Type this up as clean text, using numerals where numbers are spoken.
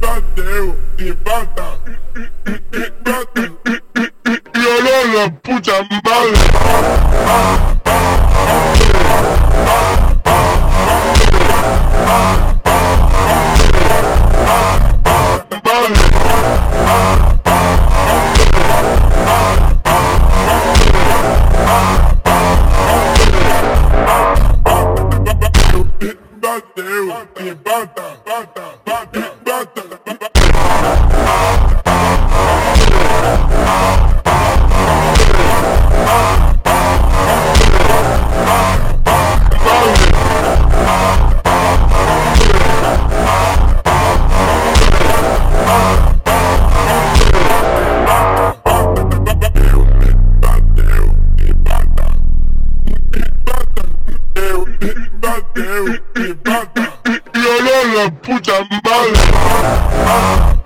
bateu e bata, violou a puta madre. Bateu e bata, bata, bata, bata. Bateu e bata, violou a puta madre.